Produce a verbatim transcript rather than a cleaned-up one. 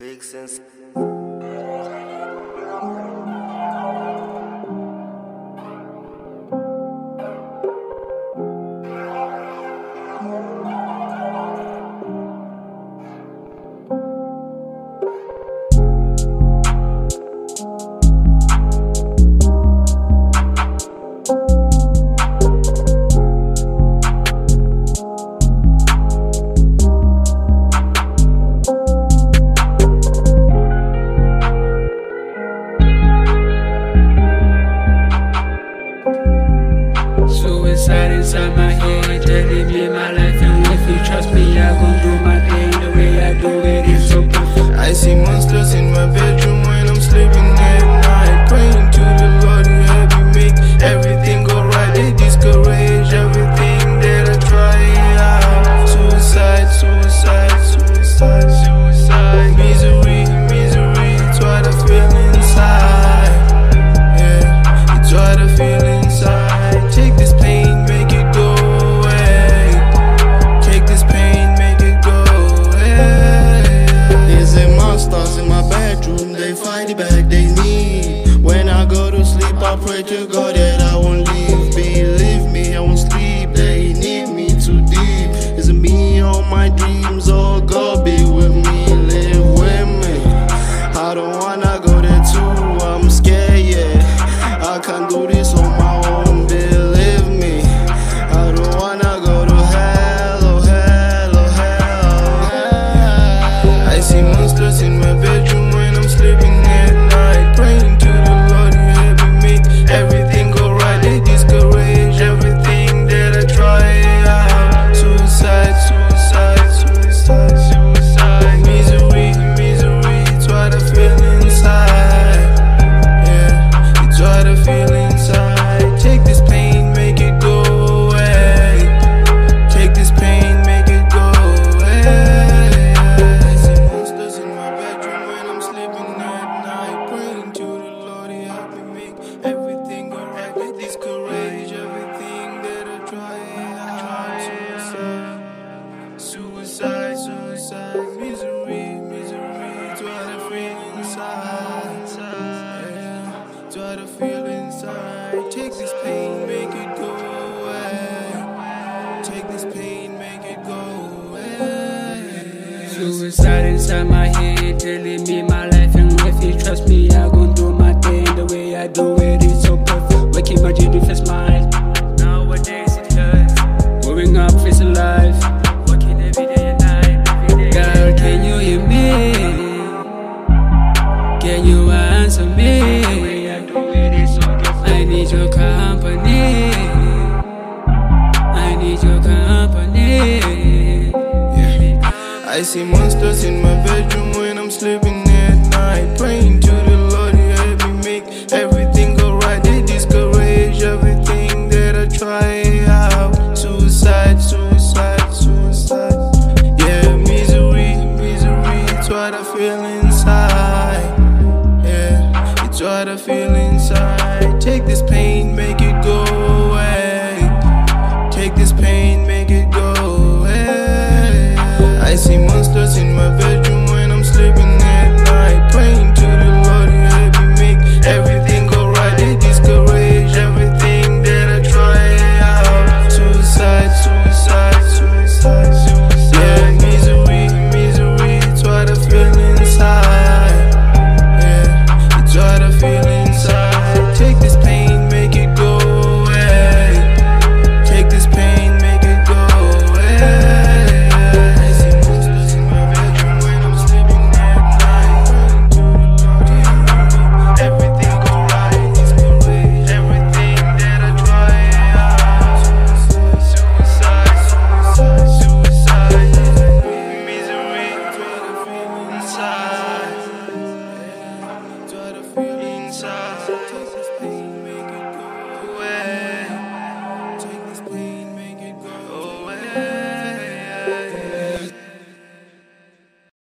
Big sense. Suicide inside my head, telling me my life, and if you trust me, I gon' do my thing the way I do it. It's so perfect. I see monsters in my bedroom when I'm sleeping at night, praying to the Lord to help me make everything go right. They discourage everything that I try out. Suicide, suicide, suicide, suicide. Misery, misery, it's what I feel inside. Yeah, it's what I feel inside. Take this pain, make it go away. Take this pain, make it go away. There's a monsters in my bedroom, they fight it back, they need. When I go to sleep, I pray to God that I won't leave. Believe me, I won't sleep, they need me too deep. It's me on my dreams, oh God be with me, live with me. I don't wanna go there too, I'm scared, yeah. I can't do this on my own, believe me. I don't wanna go to hell, oh hell, oh hell. I see monsters in my bedroom when I'm sleeping at night, praying to the Lord to help me make everything go right. They discourage everything that I try out. Suicide, suicide, suicide, suicide. Misery, misery, it's what I feel inside. Yeah, it's what I feel inside. Take this pain, make it go away. Take this pain, make it go away. I see monsters in my bedroom when I'm sleeping at night, praying to the Lord to help me make everything go right. They discourage everything that I try out. Suicide, suicide, suicide. Misery, misery, it's what I feel inside. Yeah, it's what I feel inside. Take this pain, make it go away. Take this pain, make it go away. Suicide inside my head, telling me my life, and if you trust me, I gon' do my thing the way I do it. It's so perfect. Waking my dream with a smile. Nowadays it hurts. Growing up, facing life. Working every day and night. Every day. Girl, can you hear me? Can you answer me? The way I do it is so different. I need your company. I need your company. I see monsters in my bedroom when I'm sleeping at night, praying to the Lord to help me make everything go right. They discourage everything that I try out. Suicide, suicide, suicide. Yeah, misery, misery, it's what I feel inside. Yeah, it's what I feel inside. Take this pain, make it go away. Take this pain, make it go away. I see monsters in my bedroom when I'm sleeping at night, praying to the Lord to help me make everything go right. They discourage everything that I try out. Suicide, suicide, suicide, suicide. Yeah, misery, misery, it's what I feel inside. Yeah, it's what I feel inside. Take this pain, make it go away. Take this pain, make it go away. Inside, yeah, it's what I feel inside.